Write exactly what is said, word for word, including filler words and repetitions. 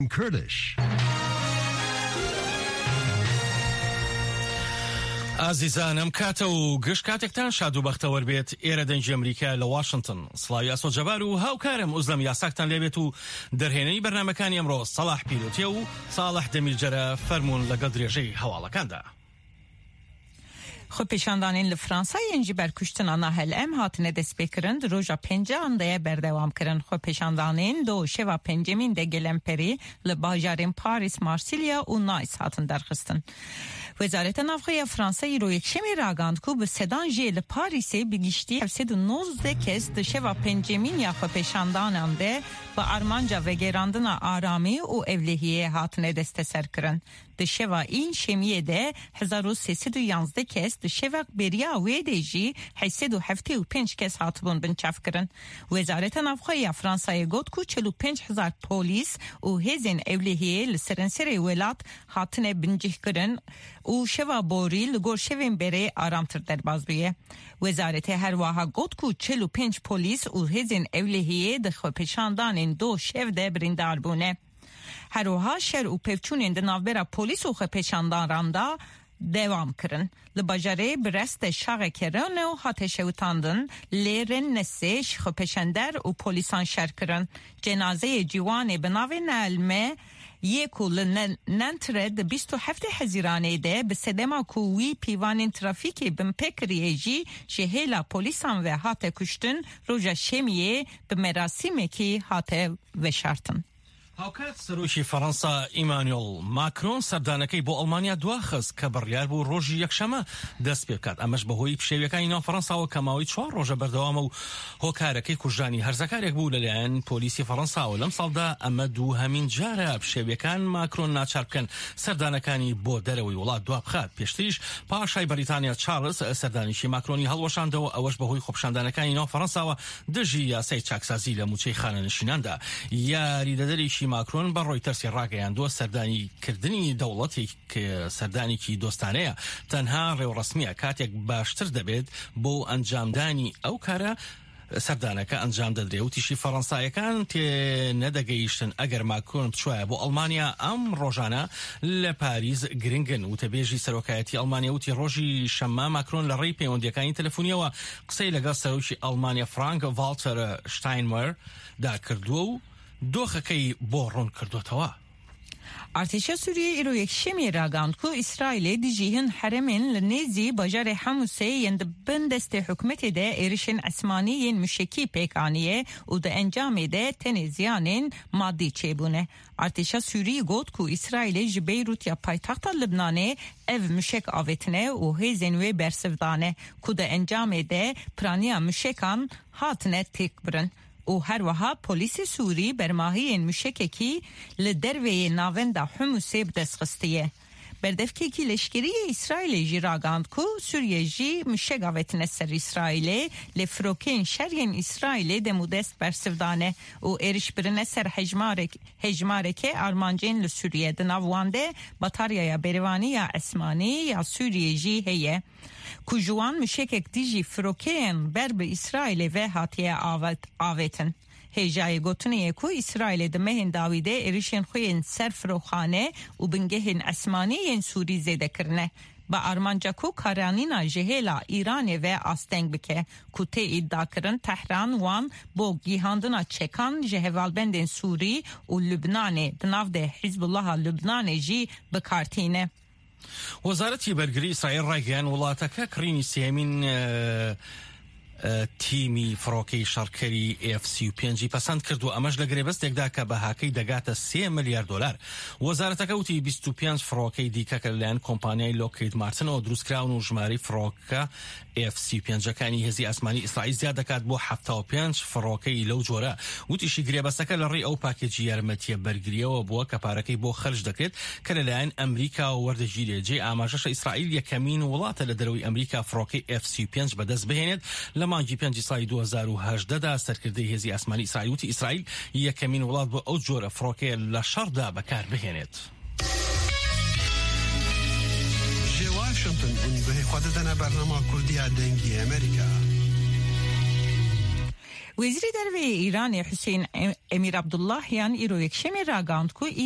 Kurdish. ئازیزانم کاتە و گشت کاتێکتان شاد و بەختەوەر بێت ئێرە دەنجی ئەمریکا لە واشنگتن. سڵاوی ئاسۆ جەبار و هاوکارم ئوزلەم یاساکتان لێبێت و دەرهێنەی بەرنامەکانی ئەمڕۆ سەلاح پیرۆتیە و ساڵح دەمیرجەرە فەرموون لەگەڵ درێژەی هەواڵەکاندا. خو پیشاندانین لفرانسا ینجی برکشتنا نهل ام هاتنه دست بکرند روژا پنجه انده بردوام کرن. خو پیشاندانین دو شوا پنجمین ده گلمپری لباجارین پاریس، مارسیلیا و نایس هاتن درخستن. وزارت نافخه فرانسه رو یک شمی راگاند که به سدان جیل پاریسی بگیشتی هفتصد و نوزده کس ده شوا پنجمین یا خو پیشانداننده با ارمانجا و گراندنا آرامی و اولهیه هاتنه دست سر کرن. ده شوا این شمیه ده هزار و سیصد و یازده کس ده شوا بریا ویده جی هشتصد و هفتاد و پنج کس هاتبون بنچاف کرن. وزارت نافخه فرانسه گفت که چهل و پنج هزار پلیس و هزین اولهیه لسرنسر ولات هاتنه بنجه کرن و شوا بوری لگور شوین بره آرامتر در باز بیه. وزارت هر واها گفت که چهل و پنج پلیس و هزین اولهیه ده خو پیشاندان دو شو ده بریندار بونه. هر واها شر و پفچونین ده نافبرا پلیس و خو پیشاندان راندا devam kırın. Libajare birest şağı kırın ve hateşe utandın. Lerin nesi şıpeşender u polisan şer kırın. Cenaze civanı binavin elme یکول ننترد بیست و هفت حزیرانه ده به سدما کوی پیوانین ترافیکی بم پکریجی شهلا پلیسان و هات کشتن روژا شمیه به مراسمی که هات و شرطن. هاوکات سروشی فرانسا ایمانوئل ماکرۆن سەردانەکەی بۆ ئەڵمانیا دواخست کە بڕیار بوو ڕۆژی یەکشەمە دەست پێ بکات. ئەمەش بەهۆی پشێویەکانی ناو فەڕەنساوە کە ماوەی چوار ڕۆژە بەردەوامە و هۆکارەکەی کوژانی هەرزەکارێک بوو لەلایەن پۆلیسی فەڕەنساوە. لەم ساڵدا ئەمە دووهەمین جارە پشێویەکان ماکرۆن ناچار بکەن سەردانەکانی بۆ دەرەوەی وڵات دوا بخات. پێشتریش پاشای بەریتانیا چارلز سەردانیشی ماکرۆنی هەڵوەشاندەوە، ئەوەش بەهۆی خۆپیشاندانەکانی ناو فەڕەنساوە دژی یاسای چاکسازی لە موچەی خانەنشیناندا. یاریدەدەرێکی ماکرۆن بە ڕۆیتەرسی ڕاگەیاندووە سەردانی کردنی دەوڵەتی سەردانێکی دۆستانەیە تەنها ڕێوەڕەسمیە کاتێک باشتر دەبێت بۆ ئەنجامدانی ئەو کارە سەردانەکە ئەنجام دەدرێ. و تیشی فەڕەنسایەکان تێ نەدەگەیشتن ئەگەر ماکرۆن بچوایە بۆ ئەڵمانیا ئەم ڕۆژانە لە پاریس گرنگن. وتەبێژی سەرۆکایەتی ئەڵمانیا وتی ڕۆژی شەممە ماکرۆن لە ڕێی پەیوەندیەکانی تەلەفۆنیەوە قسەی لەگەڵ سەرۆکی ئەڵمانیا فرانک ڤالتەر شتاینمەر دا کردووە و دۆخەکەی بۆ ڕوون کردوتەوە. ارتش سوریه ایرو یک شمی راگاند که اسرائیل دیجیهن حرمین لنیزی باجار حموسه یند بندست حکمت ده ایرشن اسمانی ین مشکی پیکانیه و ده انجام ده تنزیانین مادی چیبونه. ارتش سوریه گفت که اسرائیل جبیروت یا پایتخت لبنانه ev müşek avetine و هیزن و برسفدانه که ده انجام ده پرانیا مشکان هاتنه تک برن. و هر وها پلیس سوری برماهی مشککی لدروی ناوند حموسه بدستخستیه. بردفکی که لشکری اسرائیل جی راگاند که سوریه جی مشگاوت نسر اسرائیل لفروکین شرین اسرائیل دمودست برسفدانه و ایرش برنسر هجمارک هجمارک آرمانجین لسوریه دناوانده بطاریا یا بروانی یا اسمانی یا سوریه جی هیه. کجوان مشکک دیجی فروکین بر به اسرائیل و هاتیه آوت آوتن. هجای گوتنیه که اسرائیل دمهن داویده ایرشن خوین صرف روخانه و بنگهن اسمانی ین سوری زیده کرنه. با آرمانجا که کارانینا جهیلا ایران و آستنگ بکه که تی ادعا کرن تهران وان با گیهاندنا چکان جهوالبندن سوری و لبنان دناف ده حزب الله لبنان جی بکارتینه. وەزارەتی بەرگری ئیسرائیل ڕایگەیان وڵاتەکە کڕینی سێمین تیمی فڕۆکەی شەڕکەری ئێف سی و پێنج پەسەند کرد و ئەمەش لە گرێبەستێکدا کە بەهاکەی دەگاتە سێ ملیار دۆلار. وەزارەتەکە وتی بیست و پێنج فڕۆکەی دیکە کە لەلایەن کۆمپانیای لۆکهید مارتنەوە دروستکراون و ژمارەی فڕۆکە ئێف سی و پێنجەکانی هێزی ئاسمانی ئیسرائیل زیاد دەکات بۆ هەفتاد و پێنج فڕۆکەی لەو جۆرە. وتیشی گرێبەستەکە لە ڕێی ئەو پاکێجی یارمەتیە بەرگریەوە بووە کە پارەکەی بۆ خەرج دەکرێت کە لەلایەن ئەمریکا و وەردەگیرێت. جێ ئاماژەشە ئیسرائیل یەکەمین وڵاتە لە دەرەوەی ئەمریکا فڕۆکەی ئێف سی و پێنج بەدەست بهێنێت. لە مانگی پێنجی ساڵی دو هەزار و هەژدە دا سەرکردەی هێزی ئاسمانی ئیسرائیل وتی ئیسرائیل یەکەمین وڵات بۆ ئەو جۆرە فڕۆکەیە لە شەڕدا بەکار بهێنێت. واشنطن به خود دنا برنامه کردی دنگی امریکا. وزیر دروی ایران حسین امیر عبداللهیان ایرو یک شمی راگاند که